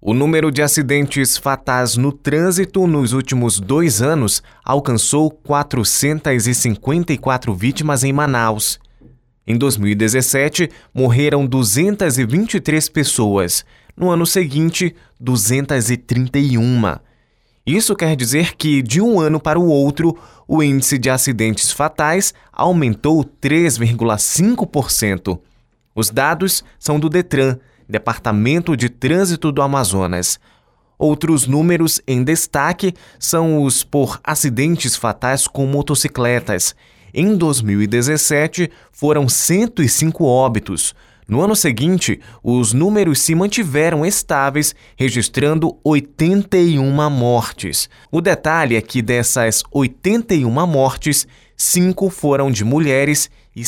O número de acidentes fatais no trânsito nos últimos 2 anos alcançou 454 vítimas em Manaus. Em 2017, morreram 223 pessoas. No ano seguinte, 231. Isso quer dizer que, de um ano para o outro, o índice de acidentes fatais aumentou 3,5%. Os dados são do Detran, Departamento de Trânsito do Amazonas. Outros números em destaque são os por acidentes fatais com motocicletas. Em 2017, foram 105 óbitos. No ano seguinte, os números se mantiveram estáveis, registrando 81 mortes. O detalhe é que dessas 81 mortes, 5 foram de mulheres e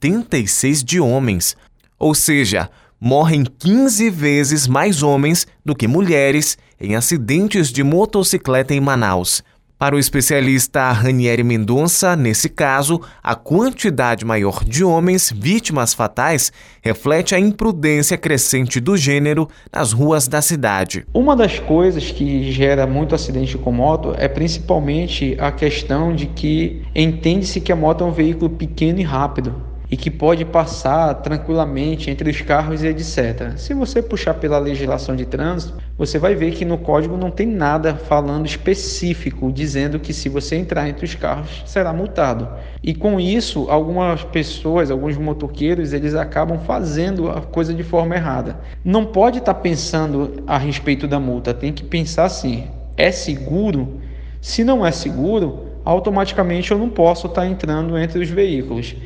76 de homens. Ou seja, morrem 15 vezes mais homens do que mulheres em acidentes de motocicleta em Manaus. Para o especialista Ranieri Mendonça, nesse caso, a quantidade maior de homens vítimas fatais reflete a imprudência crescente do gênero nas ruas da cidade. Uma das coisas que gera muito acidente com moto é principalmente a questão de que entende-se que a moto é um veículo pequeno e rápido e que pode passar tranquilamente entre os carros e etc. Se você puxar pela legislação de trânsito, você vai ver que no código não tem nada falando específico, dizendo que se você entrar entre os carros, será multado. E com isso, algumas pessoas, alguns motoqueiros, eles acabam fazendo a coisa de forma errada. Não pode estar pensando a respeito da multa, tem que pensar assim, é seguro? Se não é seguro, automaticamente eu não posso estar entrando entre os veículos.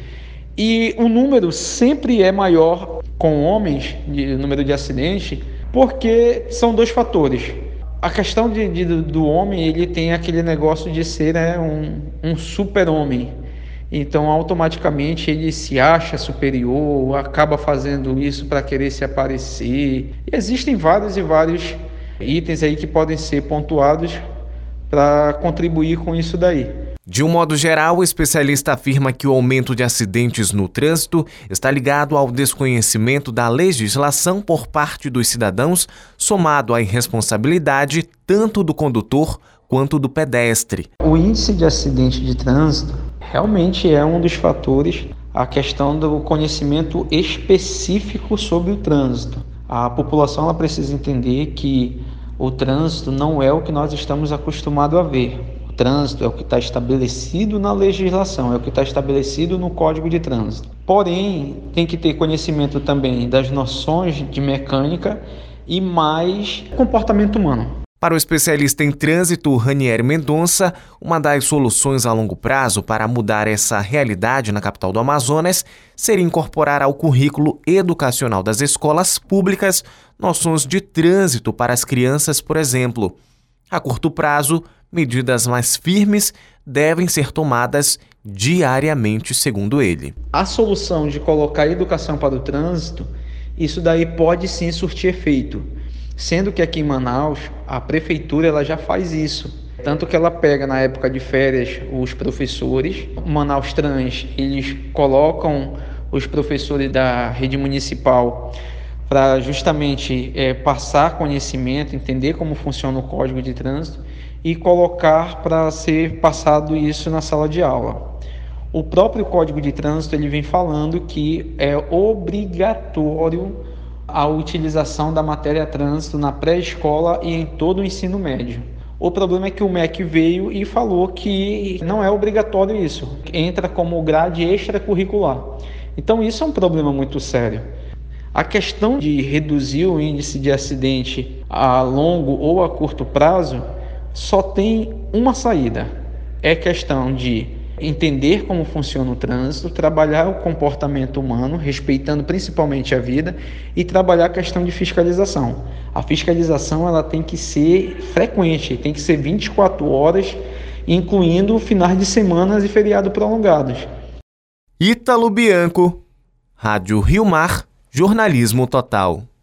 E o número sempre é maior com homens, o número de acidentes, porque são 2 fatores. A questão do homem, ele tem aquele negócio de ser um super-homem. Então, automaticamente, ele se acha superior, acaba fazendo isso para querer se aparecer. E existem vários e vários itens aí que podem ser pontuados para contribuir com isso daí. De um modo geral, o especialista afirma que o aumento de acidentes no trânsito está ligado ao desconhecimento da legislação por parte dos cidadãos, somado à irresponsabilidade tanto do condutor quanto do pedestre. O índice de acidente de trânsito realmente é um dos fatores, a questão do conhecimento específico sobre o trânsito. A população ela precisa entender que o trânsito não é o que nós estamos acostumados a ver. O trânsito é o que está estabelecido na legislação, é o que está estabelecido no Código de Trânsito. Porém, tem que ter conhecimento também das noções de mecânica e mais comportamento humano. Para o especialista em trânsito, Ranieri Mendonça, uma das soluções a longo prazo para mudar essa realidade na capital do Amazonas seria incorporar ao currículo educacional das escolas públicas noções de trânsito para as crianças, por exemplo. A curto prazo, medidas mais firmes devem ser tomadas diariamente, segundo ele. A solução de colocar a educação para o trânsito, isso daí pode sim surtir efeito. Sendo que aqui em Manaus, a prefeitura ela já faz isso. Tanto que ela pega na época de férias os professores. Manaus Trans, eles colocam os professores da rede municipal para justamente passar conhecimento, entender como funciona o Código de Trânsito e colocar para ser passado isso na sala de aula. O próprio Código de Trânsito ele vem falando que é obrigatório a utilização da matéria trânsito na pré-escola e em todo o ensino médio. O problema é que o MEC veio e falou que não é obrigatório isso, entra como grade extracurricular. Então isso é um problema muito sério. A questão de reduzir o índice de acidente a longo ou a curto prazo só tem uma saída, é questão de entender como funciona o trânsito, trabalhar o comportamento humano, respeitando principalmente a vida, e trabalhar a questão de fiscalização. A fiscalização ela tem que ser frequente, tem que ser 24 horas, incluindo finais de semana e feriados prolongados. Ítalo Bianco, Rádio Rio Mar, Jornalismo Total.